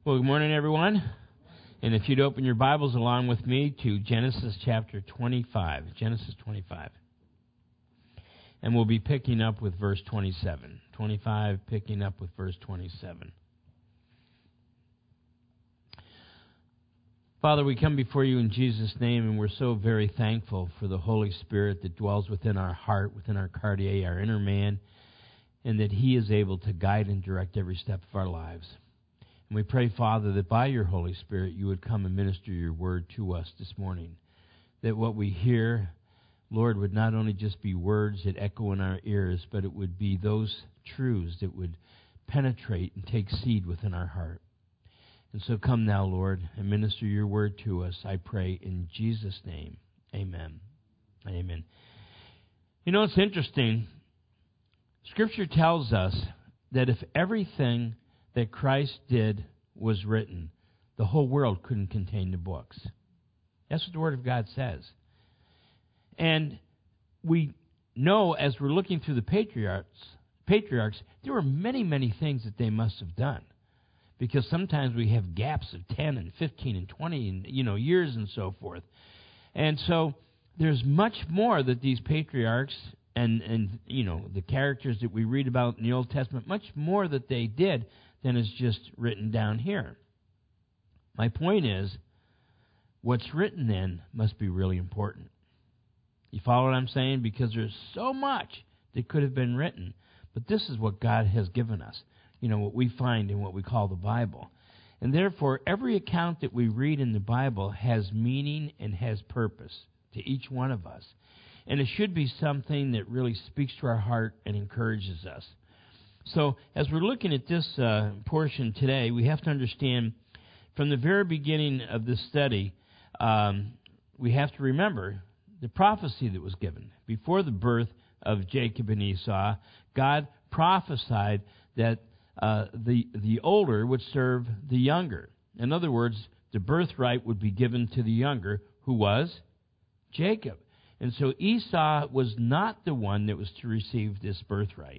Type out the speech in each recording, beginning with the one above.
Well, good morning, everyone. And if you'd open your Bibles along with me to Genesis chapter 25. Genesis 25. And we'll be picking up with verse 27. 25, picking up with verse 27. Father, we come before you in Jesus' name, and we're so very thankful for the Holy Spirit that dwells within our heart, within our cardia, our inner man, and that He is able to guide and direct every step of our lives. And we pray, Father, that by your Holy Spirit you would come and minister your word to us this morning. That what we hear, Lord, would not only just be words that echo in our ears, but it would be those truths that would penetrate and take seed within our heart. And so come now, Lord, and minister your word to us, I pray, in Jesus' name. Amen. Amen. You know, it's interesting. Scripture tells us that if everything that Christ did was written, the whole world couldn't contain the books. That's what the Word of God says. And we know as we're looking through the patriarchs, there were many, many things that they must have done. Because sometimes we have gaps of 10 and 15 and 20 and, years and so forth. And so there's much more that these patriarchs and the characters that we read about in the Old Testament, much more that they did than is just written down here. My point is, what's written then must be really important. You follow what I'm saying? Because there's so much that could have been written, but this is what God has given us, what we find in what we call the Bible. And therefore, every account that we read in the Bible has meaning and has purpose to each one of us. And it should be something that really speaks to our heart and encourages us. So, as we're looking at this portion today, we have to understand from the very beginning of this study, we have to remember the prophecy that was given. Before the birth of Jacob and Esau, God prophesied that the older would serve the younger. In other words, the birthright would be given to the younger, who was Jacob. And so Esau was not the one that was to receive this birthright.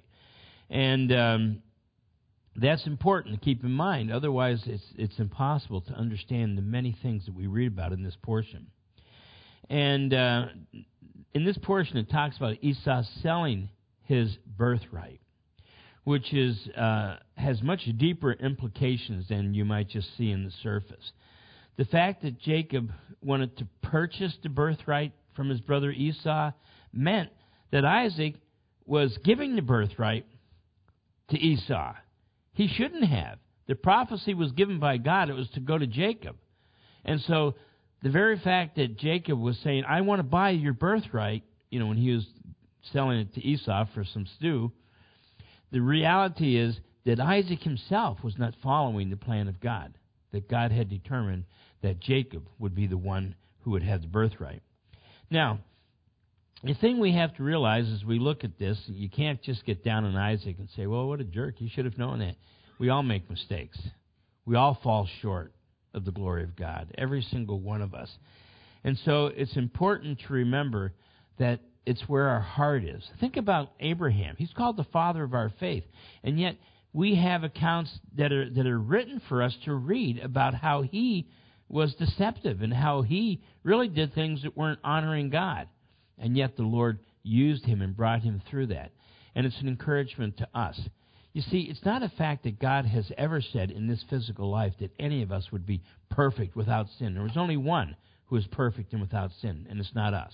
And that's important to keep in mind. Otherwise, it's impossible to understand the many things that we read about in this portion. And in this portion, it talks about Esau selling his birthright, which has much deeper implications than you might just see in the surface. The fact that Jacob wanted to purchase the birthright from his brother Esau meant that Isaac was giving the birthright to Esau. He shouldn't have. The prophecy was given by God. It was to go to Jacob. And so the very fact that Jacob was saying, I want to buy your birthright, when he was selling it to Esau for some stew, the reality is that Isaac himself was not following the plan of God, that God had determined that Jacob would be the one who would have the birthright. Now, the thing we have to realize as we look at this, you can't just get down on Isaac and say, well, what a jerk, he should have known that. We all make mistakes. We all fall short of the glory of God, every single one of us. And so it's important to remember that it's where our heart is. Think about Abraham. He's called the father of our faith. And yet we have accounts that are written for us to read about how he was deceptive and how he really did things that weren't honoring God. And yet the Lord used him and brought him through that. And it's an encouragement to us. You see, it's not a fact that God has ever said in this physical life that any of us would be perfect without sin. There was only one who is perfect and without sin, and it's not us.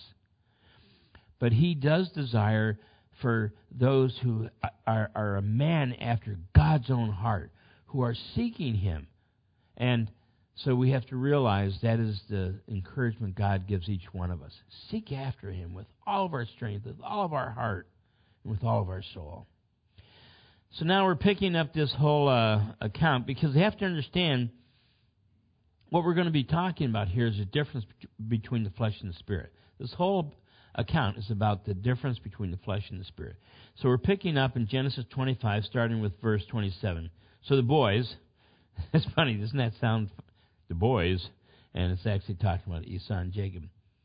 But he does desire for those who are a man after God's own heart, who are seeking him. And so we have to realize that is the encouragement God gives each one of us. Seek after him with all of our strength, with all of our heart, and with all of our soul. So now we're picking up this whole account because we have to understand what we're going to be talking about here is the difference between the flesh and the spirit. This whole account is about the difference between the flesh and the spirit. So we're picking up in Genesis 25, starting with verse 27. So the boys, it's funny, doesn't that sound the boys? And it's actually talking about Esau and Jacob.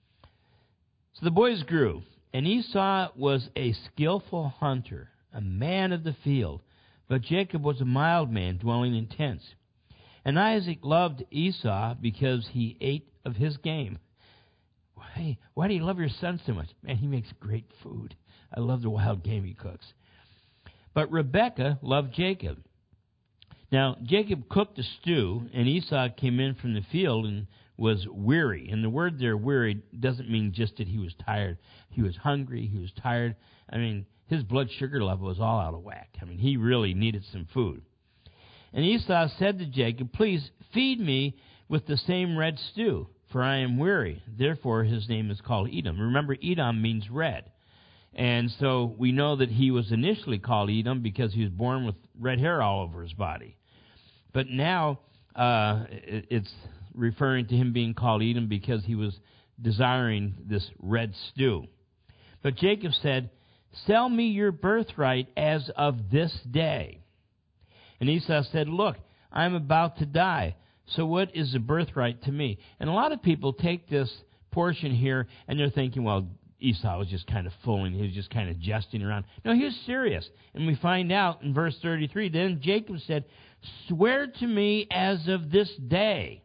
So the boys grew, and Esau was a skillful hunter, a man of the field, but Jacob was a mild man, dwelling in tents. And Isaac loved Esau because he ate of his game. Hey, why do you love your son so much? Man, he makes great food. I love the wild game he cooks. But Rebekah loved Jacob. Now, Jacob cooked a stew, and Esau came in from the field and was weary. And the word there, weary, doesn't mean just that he was tired. He was hungry. He was tired. I mean, his blood sugar level was all out of whack. I mean, he really needed some food. And Esau said to Jacob, please feed me with the same red stew, for I am weary. Therefore, his name is called Edom. Remember, Edom means red. And so we know that he was initially called Edom because he was born with red hair all over his body. But now it's referring to him being called Edom because he was desiring this red stew. But Jacob said, sell me your birthright as of this day. And Esau said, look, I'm about to die, so what is the birthright to me? And a lot of people take this portion here and they're thinking, well, Esau was just kind of fooling. He was just kind of jesting around. No, he was serious. And we find out in verse 33, then Jacob said, swear to me as of this day.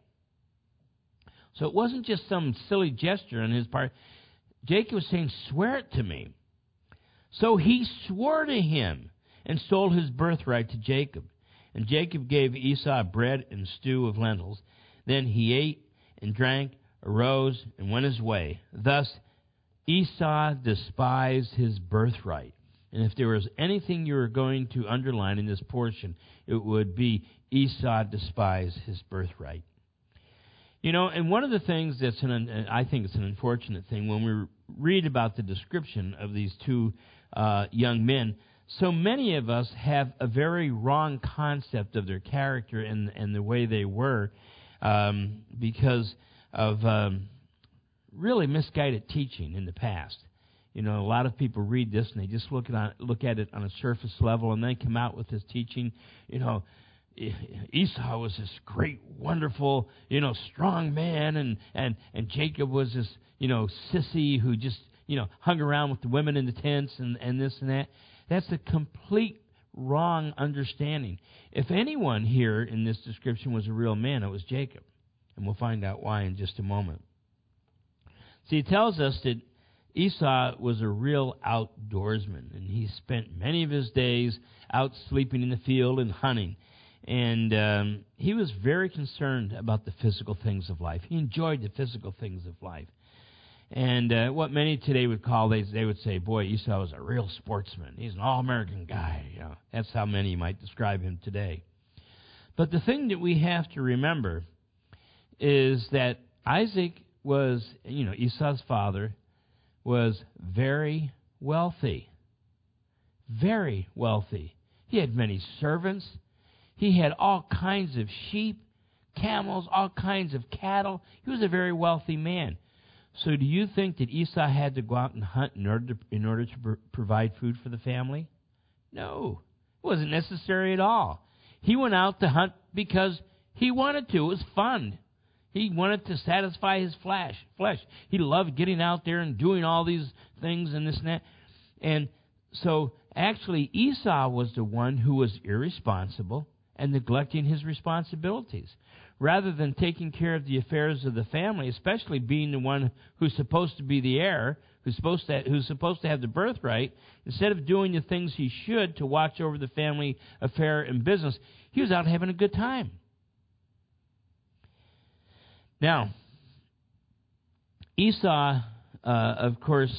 So it wasn't just some silly gesture on his part. Jacob was saying, swear it to me. So he swore to him and sold his birthright to Jacob. And Jacob gave Esau bread and stew of lentils. Then he ate and drank, arose, and went his way. Thus Esau despised his birthright. And if there was anything you were going to underline in this portion, it would be Esau despised his birthright. You know, and one of the things that's, I think it's an unfortunate thing, when we read about the description of these two young men, so many of us have a very wrong concept of their character and the way they were because of really misguided teaching in the past. You know, a lot of people read this and they just look at it on a surface level and then come out with this teaching. You know, Esau was this great, wonderful, strong man, and Jacob was this, sissy who just, hung around with the women in the tents and this and that. That's a complete wrong understanding. If anyone here in this description was a real man, it was Jacob. And we'll find out why in just a moment. See, it tells us that Esau was a real outdoorsman, and he spent many of his days out sleeping in the field and hunting. And he was very concerned about the physical things of life. He enjoyed the physical things of life. And what many today would call, they would say, boy, Esau was a real sportsman. He's an all-American guy. That's how many might describe him today. But the thing that we have to remember is that Isaac was, Esau's father, was very wealthy. Very wealthy. He had many servants. He had all kinds of sheep, camels, all kinds of cattle. He was a very wealthy man. So do you think that Esau had to go out and hunt in order to provide food for the family? No. It wasn't necessary at all. He went out to hunt because he wanted to. It was fun. He wanted to satisfy his flesh. He loved getting out there and doing all these things and this and that. And so actually Esau was the one who was irresponsible and neglecting his responsibilities. Rather than taking care of the affairs of the family, especially being the one who's supposed to be the heir, who's supposed to have the birthright, instead of doing the things he should to watch over the family affair and business, he was out having a good time. Now, Esau, of course,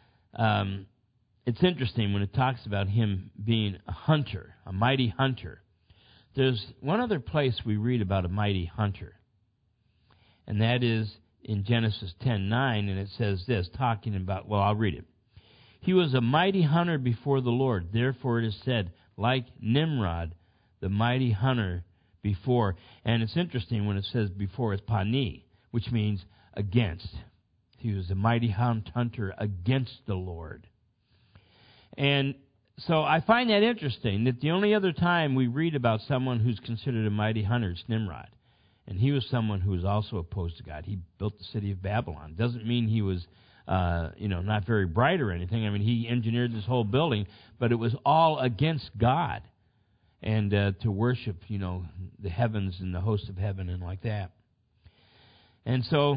it's interesting when it talks about him being a hunter, a mighty hunter. There's one other place we read about a mighty hunter, and that is in Genesis 10:9, and it says this, talking about, well, I'll read it. He was a mighty hunter before the Lord. Therefore it is said, like Nimrod, the mighty hunter before. And it's interesting when it says before, it's pani, which means against. He was a mighty hunter against the Lord. And so I find that interesting, that the only other time we read about someone who's considered a mighty hunter is Nimrod. And he was someone who was also opposed to God. He built the city of Babylon. Doesn't mean he was, not very bright or anything. I mean, he engineered this whole building, but it was all against God. and to worship, the heavens and the host of heaven and like that. And so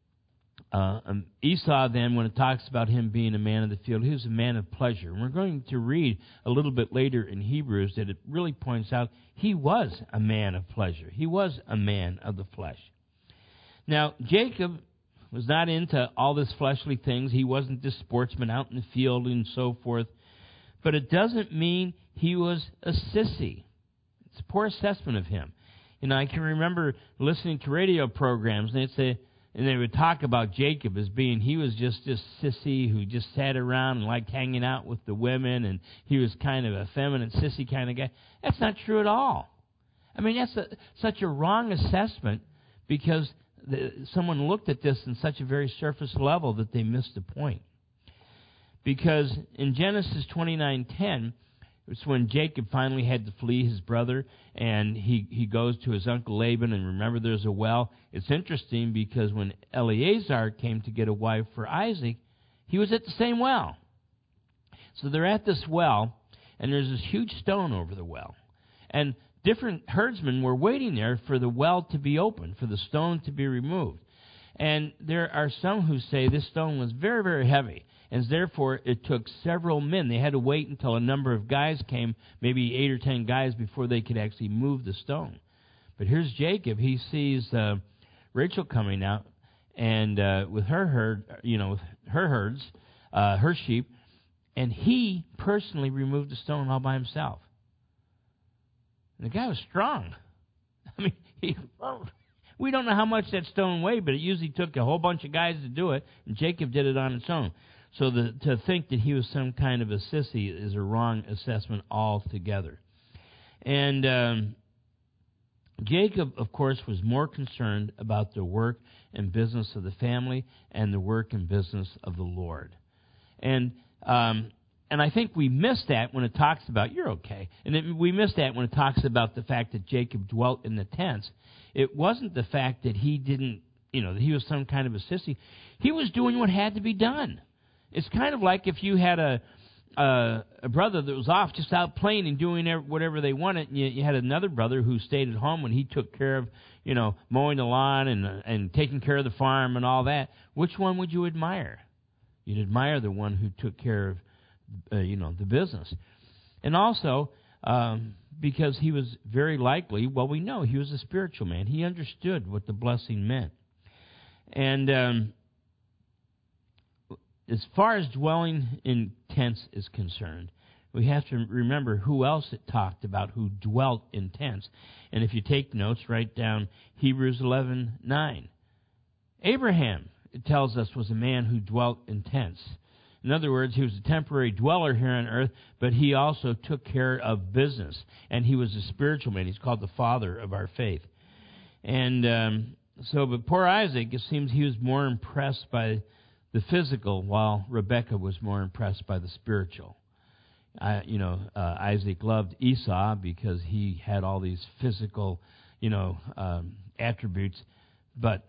Esau then, when it talks about him being a man of the field, he was a man of pleasure. And we're going to read a little bit later in Hebrews that it really points out he was a man of pleasure. He was a man of the flesh. Now, Jacob was not into all this fleshly things. He wasn't this sportsman out in the field and so forth. But it doesn't mean he was a sissy. It's a poor assessment of him. I can remember listening to radio programs, and they would talk about Jacob as being, he was just this sissy who just sat around and liked hanging out with the women, and he was kind of a feminine, sissy kind of guy. That's not true at all. I mean, that's such a wrong assessment because someone looked at this in such a very surface level that they missed the point. Because in Genesis 29:10, it's when Jacob finally had to flee his brother, and he goes to his uncle Laban, and remember there's a well. It's interesting because when Eleazar came to get a wife for Isaac, he was at the same well. So they're at this well, and there's this huge stone over the well. And different herdsmen were waiting there for the well to be opened, for the stone to be removed. And there are some who say this stone was very, very heavy. And therefore, it took several men. They had to wait until a number of guys came, maybe 8 or 10 guys, before they could actually move the stone. But here's Jacob. He sees Rachel coming out, and with her herd, with her herds, her sheep, and he personally removed the stone all by himself. And the guy was strong. I mean, we don't know how much that stone weighed, but it usually took a whole bunch of guys to do it, and Jacob did it on his own. So to think that he was some kind of a sissy is a wrong assessment altogether. And Jacob, of course, was more concerned about the work and business of the family and the work and business of the Lord. And I think we miss that when it talks about, you're okay, we miss that when it talks about the fact that Jacob dwelt in the tents. It wasn't the fact that he didn't, that he was some kind of a sissy. He was doing what had to be done. It's kind of like if you had a brother that was off just out playing and doing whatever they wanted, and you had another brother who stayed at home when he took care of, mowing the lawn and taking care of the farm and all that. Which one would you admire? You'd admire the one who took care of, the business. And also, because he was very likely, we know he was a spiritual man. He understood what the blessing meant. And as far as dwelling in tents is concerned, we have to remember who else it talked about who dwelt in tents. And if you take notes, write down Hebrews 11:9. Abraham, it tells us, was a man who dwelt in tents. In other words, he was a temporary dweller here on earth, but he also took care of business. And he was a spiritual man. He's called the father of our faith. And but poor Isaac, it seems he was more impressed by the physical, while Rebekah was more impressed by the spiritual. Isaac loved Esau because he had all these physical, attributes. But,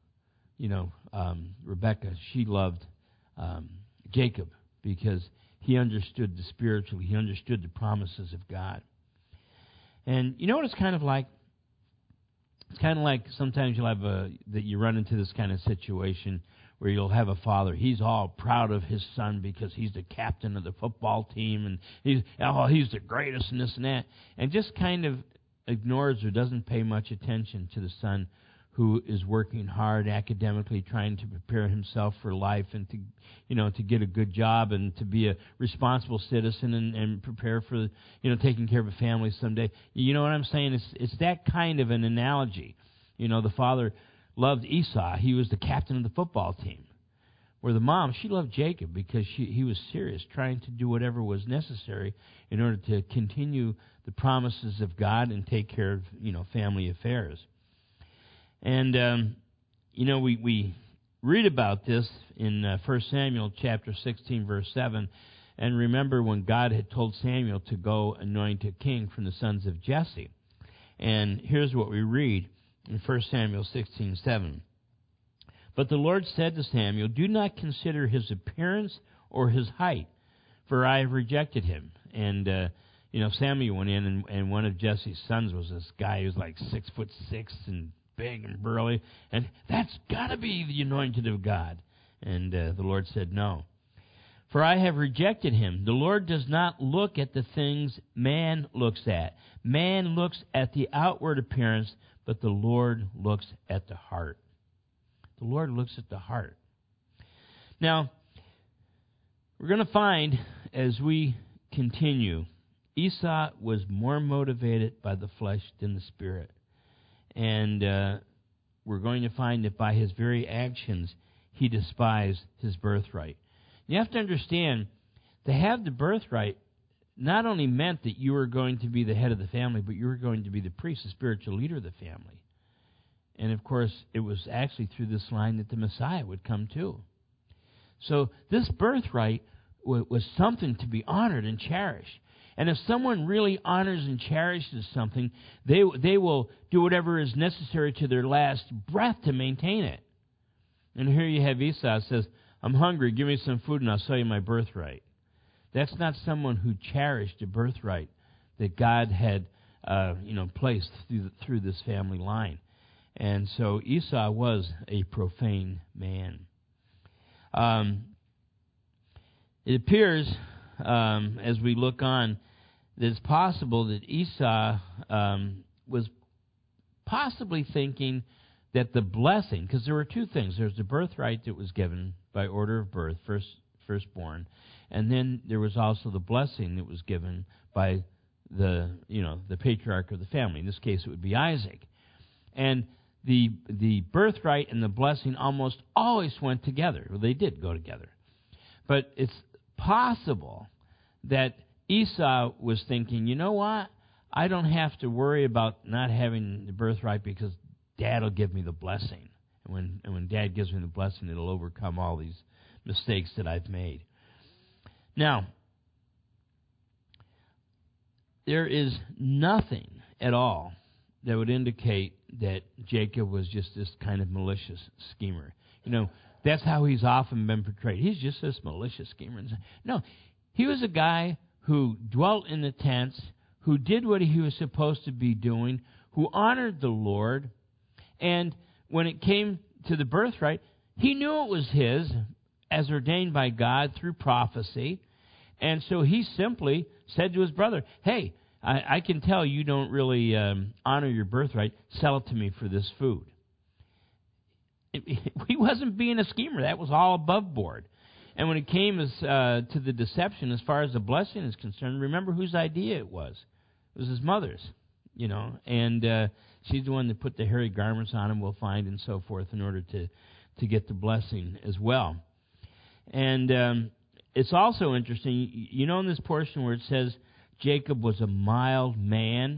Rebekah, she loved Jacob because he understood the spiritual. He understood the promises of God. And you know what it's kind of like? It's kind of like sometimes you'll have that you run into this kind of situation where you'll have a father. He's all proud of his son because he's the captain of the football team, and he's the greatest and this and that, and just kind of ignores or doesn't pay much attention to the son who is working hard academically, trying to prepare himself for life and to get a good job and to be a responsible citizen and prepare for taking care of a family someday. You know what I'm saying? It's that kind of an analogy. The father loved Esau. He was the captain of the football team. Where the mom, she loved Jacob because he was serious, trying to do whatever was necessary in order to continue the promises of God and take care of family affairs. And, we read about this in 1 Samuel chapter 16, verse 7. And remember when God had told Samuel to go anoint a king from the sons of Jesse. And here's what we read in 1 Samuel 16:7. But the Lord said to Samuel, "Do not consider his appearance or his height, for I have rejected him." And, Samuel went in, and one of Jesse's sons was this guy who was like 6'6" and big and burly, and that's got to be the anointed of God. And the Lord said, no. For I have rejected him. The Lord does not look at the things man looks at. Man looks at the outward appearance, but the Lord looks at the heart. The Lord looks at the heart. Now, we're going to find as we continue, Esau was more motivated by the flesh than the spirit. And we're going to find that by his very actions, he despised his birthright. You have to understand, to have the birthright not only meant that you were going to be the head of the family, but you were going to be the priest, the spiritual leader of the family. And, of course, it was actually through this line that the Messiah would come too. So this birthright was something to be honored and cherished. And if someone really honors and cherishes something, they will do whatever is necessary to their last breath to maintain it. And here you have Esau says, I'm hungry, give me some food and I'll sell you my birthright. That's not someone who cherished a birthright that God had placed through this family line. And so Esau was a profane man. It appears, as we look on, that it's possible that Esau was possibly thinking that the blessing, because there were two things. There's the birthright that was given by order of birth, firstborn, and then there was also the blessing that was given by the patriarch of the family. In this case, it would be Isaac. And the birthright and the blessing almost always went together. Well, they did go together. But it's possible that Esau was thinking, you know what? I don't have to worry about not having the birthright because Dad will give me the blessing. And when Dad gives me the blessing, it'll overcome all these mistakes that I've made. Now, there is nothing at all that would indicate that Jacob was just this kind of malicious schemer. That's how he's often been portrayed. He's just this malicious schemer. No, he was a guy who dwelt in the tents, who did what he was supposed to be doing, who honored the Lord, and when it came to the birthright, he knew it was his, as ordained by God through prophecy, and so he simply said to his brother, hey, I can tell you don't really honor your birthright. Sell it to me for this food. He wasn't being a schemer. That was all above board. And when it came to the deception, as far as the blessing is concerned, remember whose idea it was. It was his mother's, and she's the one that put the hairy garments on him, we'll find, and so forth, in order to get the blessing as well. And it's also interesting, in this portion where it says Jacob was a mild man.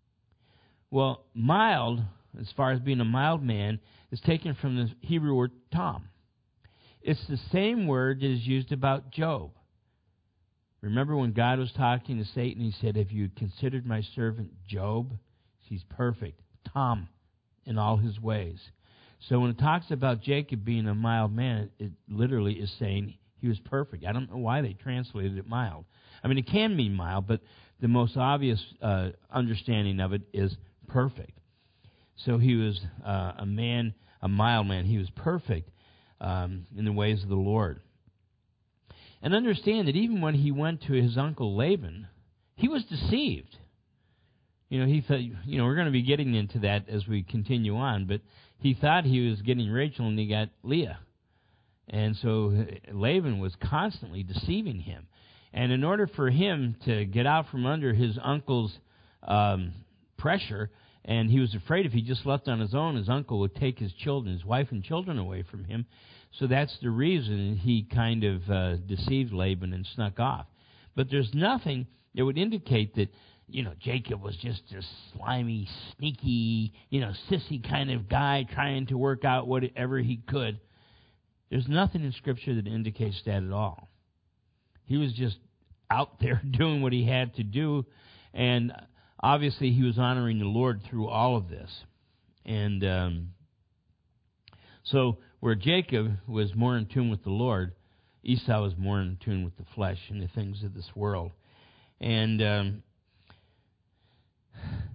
Well, mild, as far as being a mild man, is taken from the Hebrew word tam. It's the same word that is used about Job. Remember when God was talking to Satan, he said, have you considered my servant Job? He's perfect, tam, in all his ways. So when it talks about Jacob being a mild man, it literally is saying he was perfect. I don't know why they translated it mild. I mean, it can mean mild, but the most obvious understanding of it is perfect. So he was a mild man. He was perfect in the ways of the Lord. And understand that even when he went to his uncle Laban, he was deceived. He thought, we're going to be getting into that as we continue on, but he thought he was getting Rachel and he got Leah. And so Laban was constantly deceiving him. And in order for him to get out from under his uncle's pressure, and he was afraid if he just left on his own, his uncle would take his children, his wife and children away from him. So that's the reason he kind of deceived Laban and snuck off. But there's nothing that would indicate that, Jacob was just a slimy, sneaky, sissy kind of guy trying to work out whatever he could. There's nothing in Scripture that indicates that at all. He was just out there doing what he had to do, and obviously he was honoring the Lord through all of this. And so where Jacob was more in tune with the Lord, Esau was more in tune with the flesh and the things of this world. And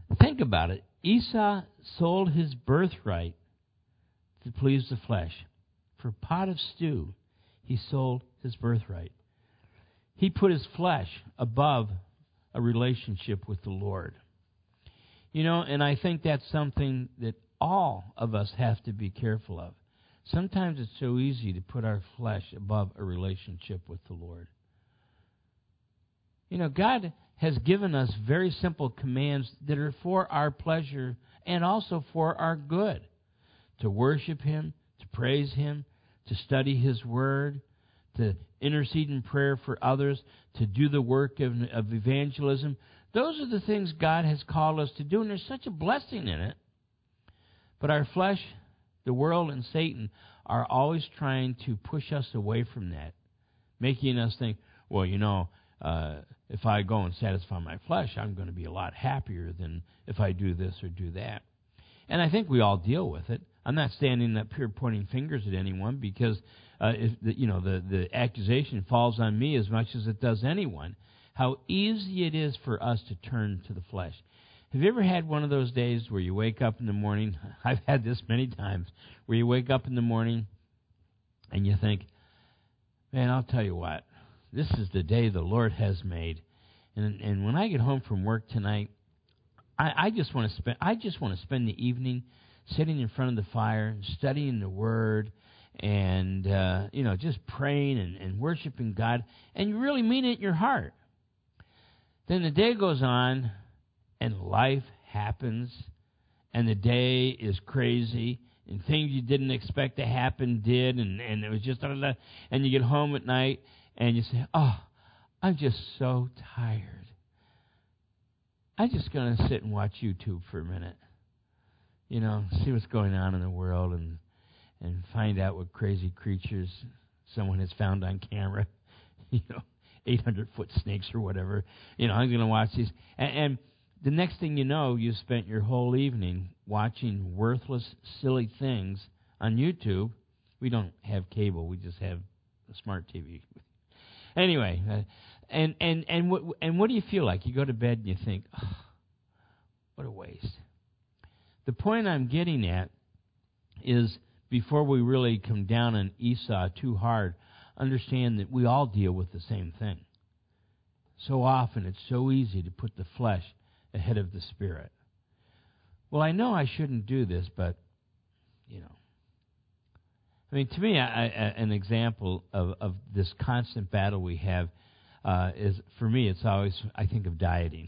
Think about it. Esau sold his birthright to please the flesh. For a pot of stew, he sold his birthright. He put his flesh above a relationship with the Lord. And I think that's something that all of us have to be careful of. Sometimes it's so easy to put our flesh above a relationship with the Lord. God has given us very simple commands that are for our pleasure and also for our good. To worship Him, to praise Him, to study His Word, to intercede in prayer for others, to do the work of evangelism. Those are the things God has called us to do, and there's such a blessing in it. But our flesh, the world, and Satan are always trying to push us away from that, making us think, well, if I go and satisfy my flesh, I'm going to be a lot happier than if I do this or do that. And I think we all deal with it. I'm not standing up here pointing fingers at anyone because the accusation falls on me as much as it does anyone. How easy it is for us to turn to the flesh. Have you ever had one of those days where you wake up in the morning? I've had this many times, where you wake up in the morning and you think, man, I'll tell you what, this is the day the Lord has made. And when I get home from work tonight, I just want to spend the evening sitting in front of the fire, studying the Word, and just praying and worshiping God, and you really mean it in your heart. Then the day goes on, and life happens, and the day is crazy, and things you didn't expect to happen did, and it was just, and you get home at night, and you say, oh, I'm just so tired. I'm just going to sit and watch YouTube for a minute. See what's going on in the world and find out what crazy creatures someone has found on camera. 800-foot snakes or whatever. I'm going to watch these. And the next thing you know, you spent your whole evening watching worthless, silly things on YouTube. We don't have cable. We just have a smart TV. Anyway, and what do you feel like? You go to bed and you think, oh, what a waste. The point I'm getting at is, before we really come down on Esau too hard, understand that we all deal with the same thing. So often it's so easy to put the flesh ahead of the Spirit. Well, I know I shouldn't do this, but, to me, an example of this constant battle we have is, for me, it's always, I think of dieting.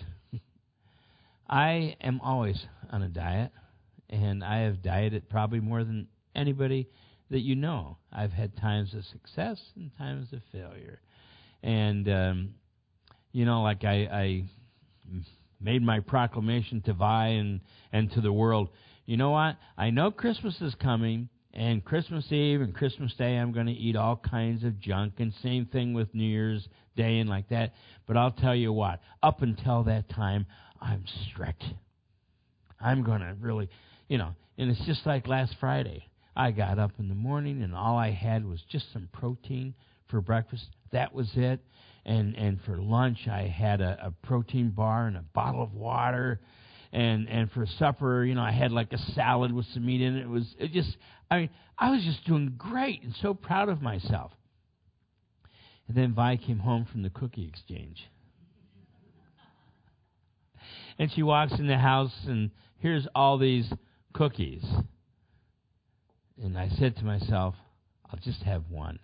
I am always on a diet, and I have dieted probably more than anybody that you know. I've had times of success and times of failure. And, like I made my proclamation to Vi and to the world, you know what? I know Christmas is coming, and Christmas Eve and Christmas Day I'm going to eat all kinds of junk, and same thing with New Year's Day and like that. But I'll tell you what, up until that time, I'm strict. I'm going to really, and it's just like last Friday. I got up in the morning, and all I had was just some protein for breakfast. That was it. And for lunch, I had a protein bar and a bottle of water. And for supper, I had like a salad with some meat in it. I was just doing great and so proud of myself. And then Vi came home from the cookie exchange. And she walks in the house, and here's all these cookies. And I said to myself, I'll just have one.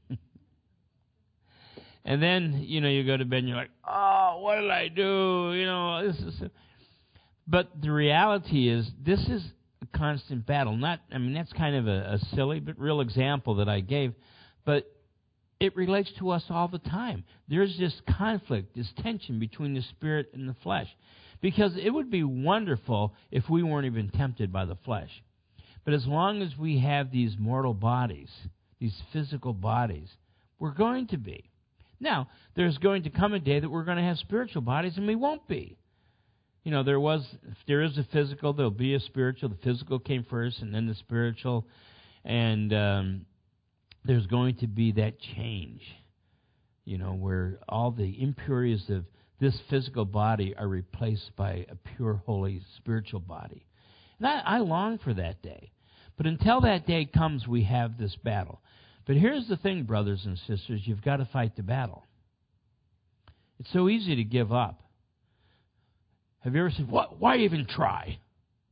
And then, you go to bed and you're like, oh, what did I do? This is... But the reality is, this is a constant battle. That's kind of a silly but real example that I gave. But it relates to us all the time. There's this conflict, this tension between the spirit and the flesh. Because it would be wonderful if we weren't even tempted by the flesh. But as long as we have these mortal bodies, these physical bodies, we're going to be. Now, there's going to come a day that we're going to have spiritual bodies, and we won't be. If there is a physical, there'll be a spiritual. The physical came first, and then the spiritual. And there's going to be that change, where all the impurities of this physical body are replaced by a pure, holy, spiritual body. And I long for that day. But until that day comes, we have this battle. But here's the thing, brothers and sisters, you've got to fight the battle. It's so easy to give up. Have you ever said, why even try?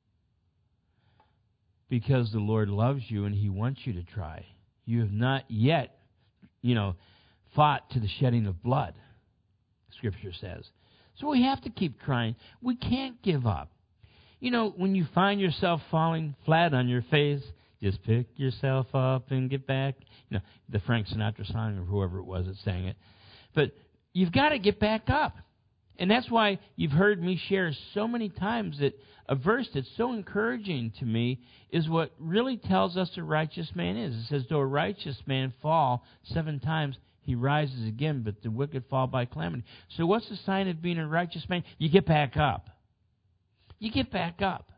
Because the Lord loves you and He wants you to try. You have not yet, fought to the shedding of blood, Scripture says. So we have to keep trying. We can't give up. When you find yourself falling flat on your face, just pick yourself up and get back. The Frank Sinatra song or whoever it was that sang it. But you've got to get back up. And that's why you've heard me share so many times that a verse that's so encouraging to me is what really tells us a righteous man is. It says, though a righteous man fall 7 times, he rises again, but the wicked fall by calamity. So what's the sign of being a righteous man? You get back up. You get back up.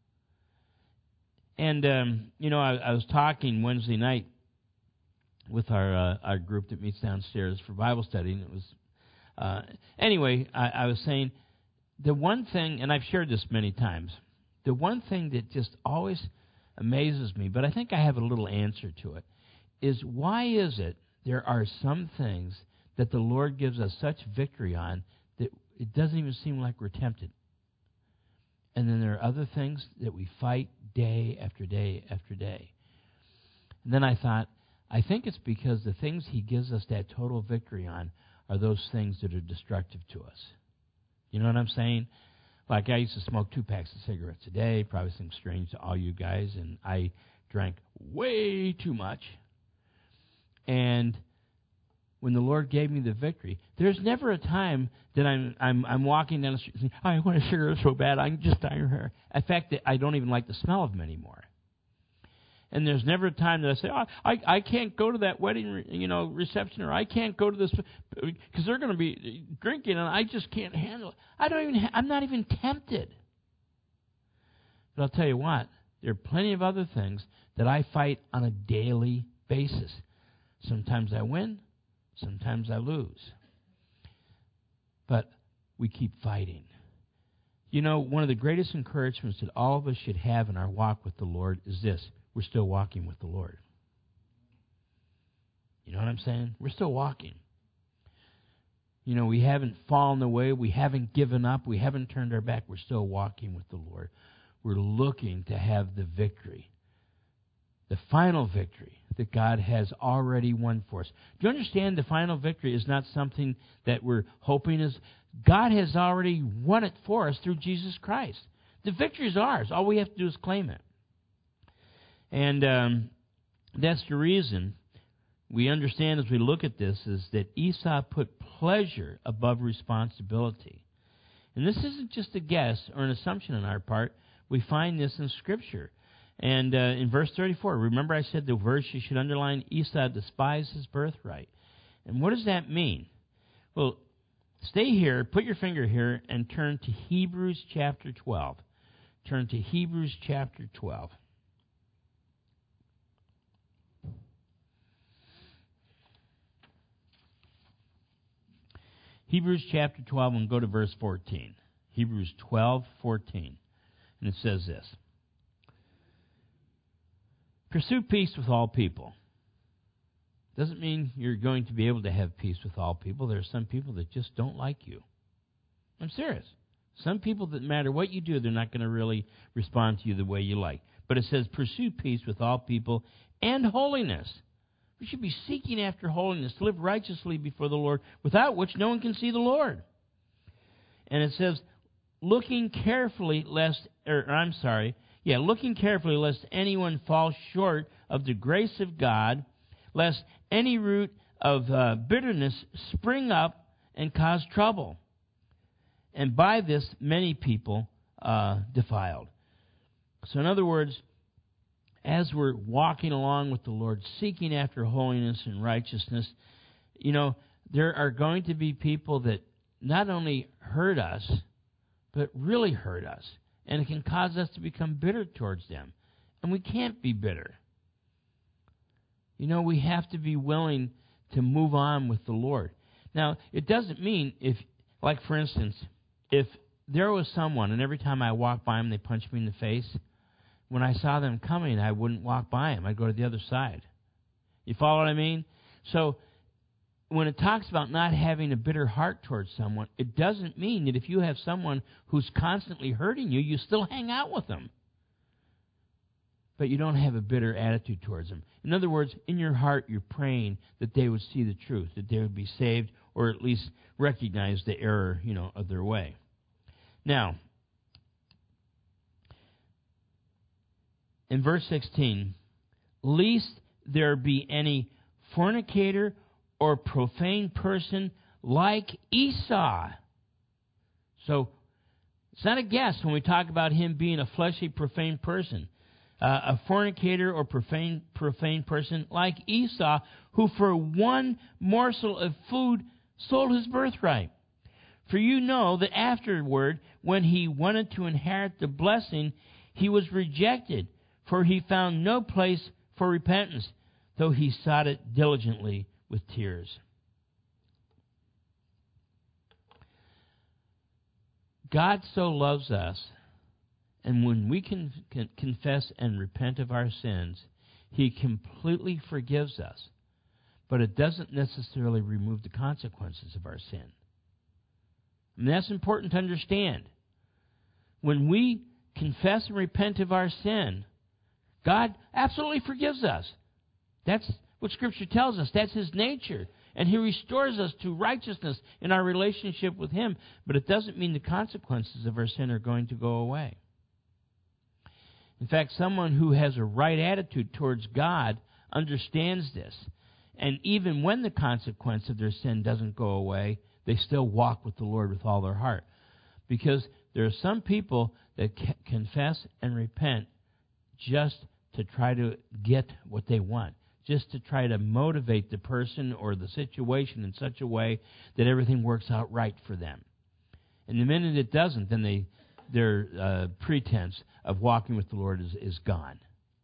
And, I was talking Wednesday night with our group that meets downstairs for Bible study, and it was, anyway, I was saying, the one thing, and I've shared this many times, the one thing that just always amazes me, but I think I have a little answer to it, is why is it there are some things that the Lord gives us such victory on that it doesn't even seem like we're tempted? And then there are other things that we fight day after day after day. And then I thought, I think it's because the things He gives us that total victory on are those things that are destructive to us. You know what I'm saying? Like I used to smoke 2 packs of cigarettes a day. Probably seems strange to all you guys. And I drank way too much. And when the Lord gave me the victory, there's never a time that I'm walking down the street and saying, I want a cigarette so bad, I can just die her. In fact, I don't even like the smell of them anymore. And there's never a time that I say, I can't go to that wedding, reception, or I can't go to this because they're going to be drinking and I just can't handle it. I'm not even tempted. But I'll tell you what, there are plenty of other things that I fight on a daily basis. Sometimes I win, sometimes I lose. But we keep fighting. One of the greatest encouragements that all of us should have in our walk with the Lord is this. We're still walking with the Lord. You know what I'm saying? We're still walking. We haven't fallen away. We haven't given up. We haven't turned our back. We're still walking with the Lord. We're looking to have the victory. The final victory that God has already won for us. Do you understand the final victory is not something that we're hoping is? God has already won it for us through Jesus Christ. The victory is ours. All we have to do is claim it. And that's the reason we understand as we look at this is that Esau put pleasure above responsibility. And this isn't just a guess or an assumption on our part. We find this in Scripture. And in verse 34, remember I said the verse you should underline, Esau despised his birthright. And what does that mean? Well, stay here, put your finger here, and turn to Hebrews chapter 12. Turn to Hebrews chapter 12. Hebrews chapter 12, and go to verse 14. Hebrews 12:14. And it says this. Pursue peace with all people. Doesn't mean you're going to be able to have peace with all people. There are some people that just don't like you. I'm serious. Some people that no matter what you do, they're not going to really respond to you the way you like. But it says, pursue peace with all people and holiness. We should be seeking after holiness, to live righteously before the Lord, without which no one can see the Lord. And it says, looking carefully lest anyone fall short of the grace of God, lest any root of bitterness spring up and cause trouble. And by this many people defiled. So in other words, as we're walking along with the Lord, seeking after holiness and righteousness, there are going to be people that not only hurt us, but really hurt us. And it can cause us to become bitter towards them. And we can't be bitter. We have to be willing to move on with the Lord. Now, it doesn't mean Like, for instance, if there was someone, and every time I walked by them, they punched me in the face, when I saw them coming, I wouldn't walk by them. I'd go to the other side. You follow what I mean? So when it talks about not having a bitter heart towards someone, it doesn't mean that if you have someone who's constantly hurting you, you still hang out with them. But you don't have a bitter attitude towards them. In other words, in your heart, you're praying that they would see the truth, that they would be saved, or at least recognize the error, of their way. Now, in verse 16, lest there be any fornicator or profane person like Esau. So, it's not a guess when we talk about him being a fleshly, profane person. A fornicator or profane person like Esau, who for one morsel of food sold his birthright. For you know that afterward, when he wanted to inherit the blessing, he was rejected, for he found no place for repentance, though he sought it diligently with tears. God so loves us, and when we can confess and repent of our sins, he completely forgives us. But it doesn't necessarily remove the consequences of our sin. And that's important to understand. When we confess and repent of our sin, God absolutely forgives us. That's what Scripture tells us. That's his nature. And he restores us to righteousness in our relationship with him. But it doesn't mean the consequences of our sin are going to go away. In fact, someone who has a right attitude towards God understands this. And even when the consequence of their sin doesn't go away, they still walk with the Lord with all their heart. Because there are some people that confess and repent just to try to get what they want, just to try to motivate the person or the situation in such a way that everything works out right for them. And the minute it doesn't, then their pretense of walking with the Lord is gone.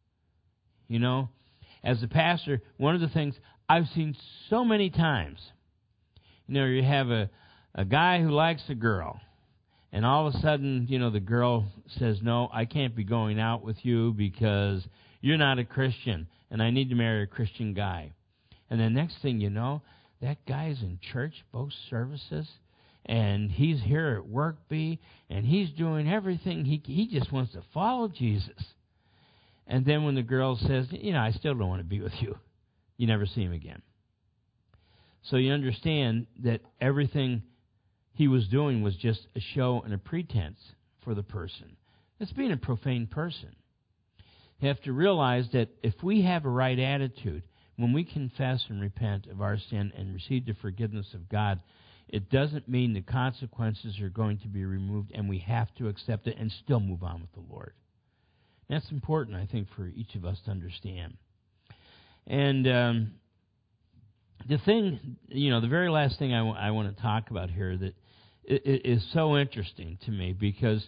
As a pastor, one of the things I've seen so many times, you have a guy who likes a girl, and all of a sudden, the girl says, no, I can't be going out with you because you're not a Christian, and I need to marry a Christian guy. And the next thing you know, that guy's in church, both services, and he's here at work, and he's doing everything. He just wants to follow Jesus. And then when the girl says, I still don't want to be with you, you never see him again. So you understand that everything he was doing was just a show and a pretense for the person. That's being a profane person. You have to realize that if we have a right attitude, when we confess and repent of our sin and receive the forgiveness of God, it doesn't mean the consequences are going to be removed, and we have to accept it and still move on with the Lord. That's important, I think, for each of us to understand. And the thing, the very last thing I want to talk about here that is so interesting to me, because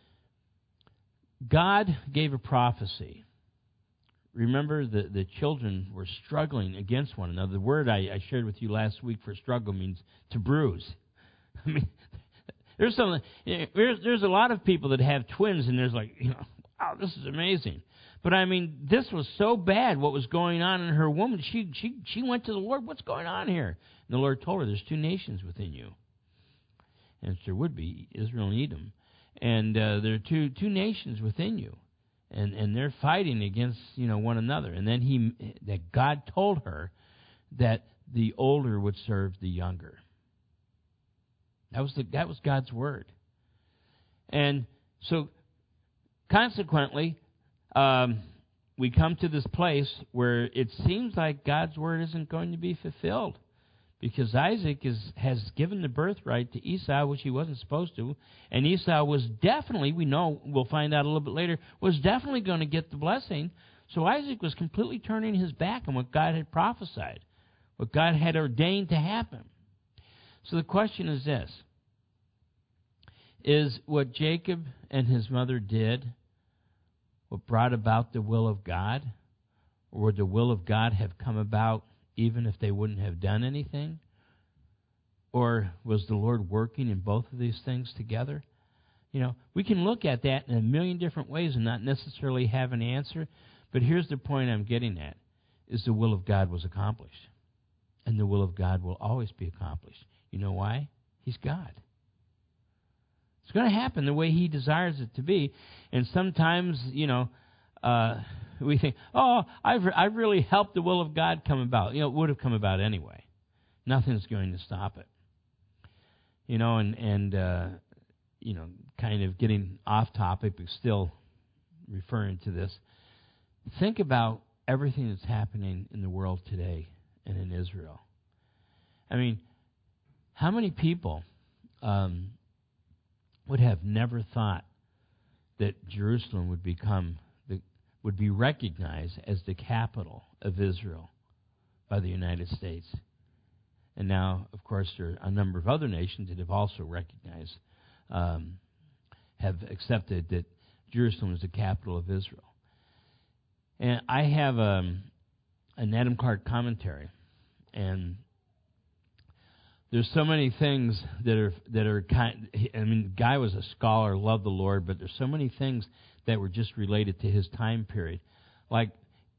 God gave a prophecy. Remember, the children were struggling against one another. The word I shared with you last week for struggle means to bruise. I mean, there's a lot of people that have twins, and there's like, wow, this is amazing. But I mean, this was so bad what was going on in her woman. She went to the Lord, what's going on here? And the Lord told her, there's two nations within you. And there would be, Israel and Edom. And there are two nations within you. And they're fighting against, one another. And then that God told her that the older would serve the younger. That was God's word. And so, consequently, we come to this place where it seems like God's word isn't going to be fulfilled, because Isaac has given the birthright to Esau, which he wasn't supposed to, and Esau was definitely, we'll find out a little bit later, was definitely going to get the blessing. So Isaac was completely turning his back on what God had prophesied, what God had ordained to happen. So the question is this: is what Jacob and his mother did what brought about the will of God? Or would the will of God have come about even if they wouldn't have done anything? Or was the Lord working in both of these things together? We can look at that in a million different ways and not necessarily have an answer. But here's the point I'm getting at, is the will of God was accomplished. And the will of God will always be accomplished. You know why? He's God. It's going to happen the way He desires it to be. And sometimes, we think, I've really helped the will of God come about. It would have come about anyway. Nothing's going to stop it. Kind of getting off topic, but still referring to this. Think about everything that's happening in the world today and in Israel. I mean, how many people would have never thought that Jerusalem would be recognized as the capital of Israel by the United States? And now, of course, there are a number of other nations that have also recognized, have accepted that Jerusalem is the capital of Israel. And I have an Adam Clark commentary, and there's so many things that are kind. I mean, the guy was a scholar, loved the Lord, but there's so many things that were just related to his time period, like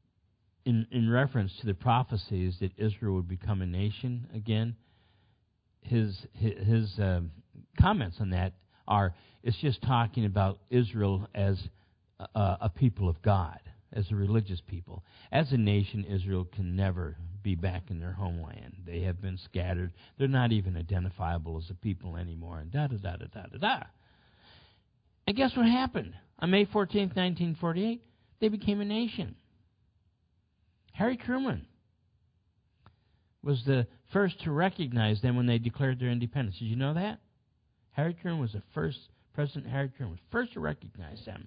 in reference to the prophecies that Israel would become a nation again. His comments on that are, it's just talking about Israel as a people of God, as a religious people. As a nation, Israel can never be back in their homeland. They have been scattered. They're not even identifiable as a people anymore. And da-da-da-da-da-da-da. And guess what happened? On May 14th, 1948, they became a nation. Harry Truman was the first to recognize them when they declared their independence. Did you know that? President Harry Truman was first to recognize them.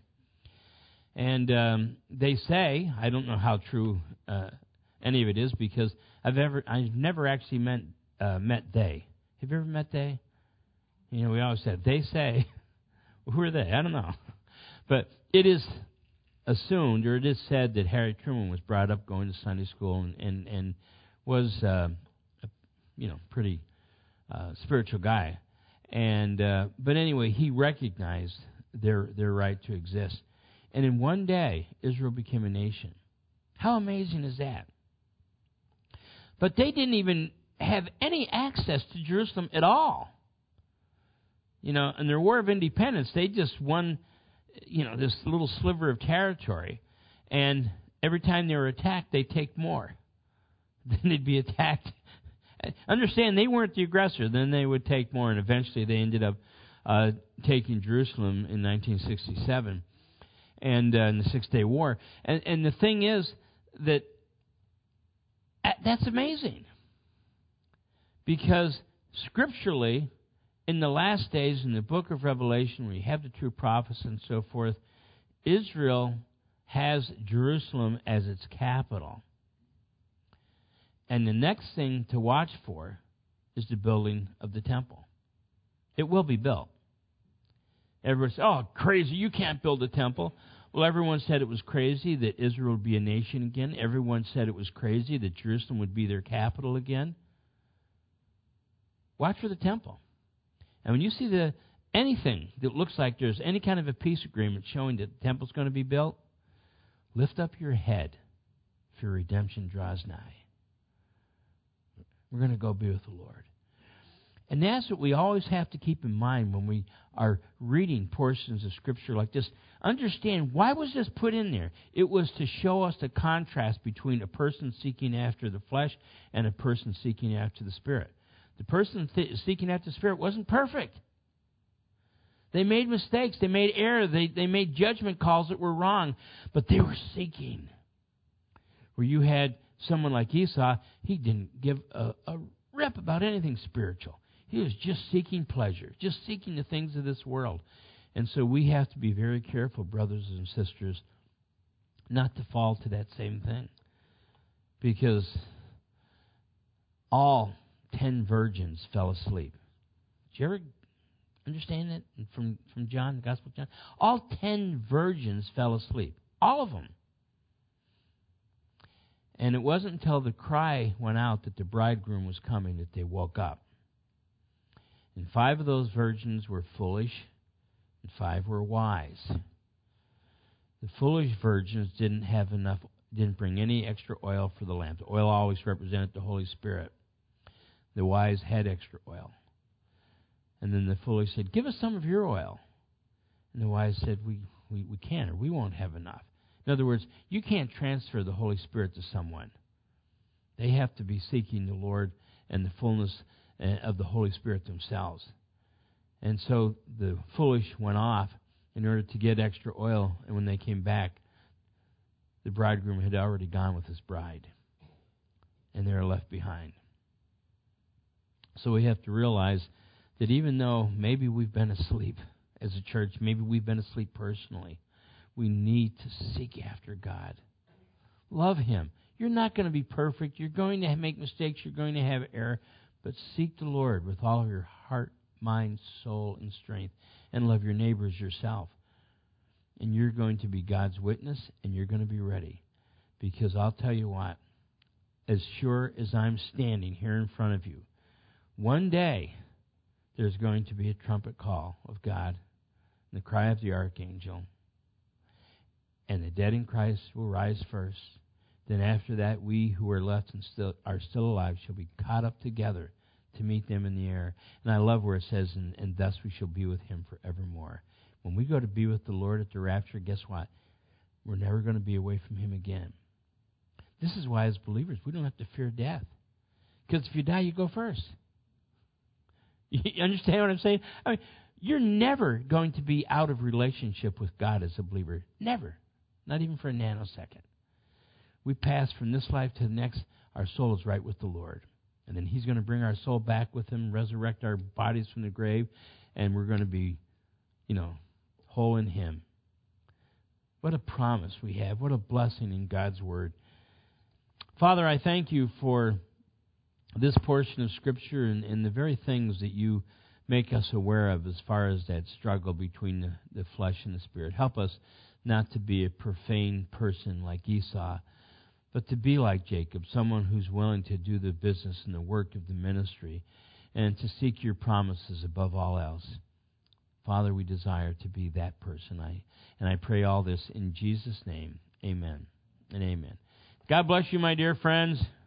And they say, I don't know how true any of it is, because I've never actually met they. Have you ever met they? We always said, they say. Who are they? I don't know. But it is assumed, or it is said, that Harry Truman was brought up going to Sunday school and was a pretty spiritual guy. And but anyway, he recognized their right to exist. And in one day, Israel became a nation. How amazing is that? But they didn't even have any access to Jerusalem at all. In their War of Independence, they just won, this little sliver of territory. And every time they were attacked, they'd take more. Then they'd be attacked. Understand, they weren't the aggressor. Then they would take more, and eventually they ended up taking Jerusalem in 1967. And in the Six-Day War. And the thing is that that's amazing. Because scripturally, in the last days, in the book of Revelation, where you have the true prophets and so forth, Israel has Jerusalem as its capital. And the next thing to watch for is the building of the temple. It will be built. Everyone says, oh, crazy, you can't build a temple. Well, everyone said it was crazy that Israel would be a nation again. Everyone said it was crazy that Jerusalem would be their capital again. Watch for the temple. And when you see anything that looks like there's any kind of a peace agreement showing that the temple's going to be built, lift up your head, for your redemption draws nigh. We're going to go be with the Lord. And that's what we always have to keep in mind when we are reading portions of Scripture like this. Understand, why was this put in there? It was to show us the contrast between a person seeking after the flesh and a person seeking after the Spirit. The person seeking after the Spirit wasn't perfect. They made mistakes. They made error. They made judgment calls that were wrong. But they were seeking. Where you had someone like Esau, he didn't give a rip about anything spiritual. He was just seeking pleasure, just seeking the things of this world. And so we have to be very careful, brothers and sisters, not to fall to that same thing. Because all 10 virgins fell asleep. Did you ever understand that from John, the Gospel of John? All 10 virgins fell asleep. All of them. And it wasn't until the cry went out that the bridegroom was coming that they woke up. And 5 of those virgins were foolish, and 5 were wise. The foolish virgins didn't bring any extra oil for the lamps. Oil always represented the Holy Spirit. The wise had extra oil. And then the foolish said, "Give us some of your oil." And the wise said, we can't, or we won't have enough. In other words, you can't transfer the Holy Spirit to someone. They have to be seeking the Lord and the fullness of the Holy Spirit themselves. And so the foolish went off in order to get extra oil, and when they came back, the bridegroom had already gone with his bride, and they were left behind. So we have to realize that even though maybe we've been asleep as a church, maybe we've been asleep personally, we need to seek after God. Love Him. You're not going to be perfect. You're going to make mistakes. You're going to have error. But seek the Lord with all of your heart, mind, soul, and strength. And love your neighbors yourself. And you're going to be God's witness, and you're going to be ready. Because I'll tell you what, as sure as I'm standing here in front of you, one day there's going to be a trumpet call of God, and the cry of the archangel. And the dead in Christ will rise first. Then after that, we who are left and are still alive shall be caught up together to meet them in the air. And I love where it says, and thus we shall be with Him forevermore. When we go to be with the Lord at the rapture, guess what? We're never going to be away from Him again. This is why, as believers, we don't have to fear death. Because if you die, you go first. You understand what I'm saying? I mean, you're never going to be out of relationship with God as a believer. Never. Not even for a nanosecond. We pass from this life to the next. Our soul is right with the Lord. And then He's going to bring our soul back with Him, resurrect our bodies from the grave, and we're going to be, whole in Him. What a promise we have. What a blessing in God's Word. Father, I thank You for this portion of Scripture and the very things that You make us aware of as far as that struggle between the flesh and the Spirit. Help us not to be a profane person like Esau, but to be like Jacob, someone who's willing to do the business and the work of the ministry and to seek Your promises above all else. Father, we desire to be that person. And I pray all this in Jesus' name. Amen and amen. God bless you, my dear friends.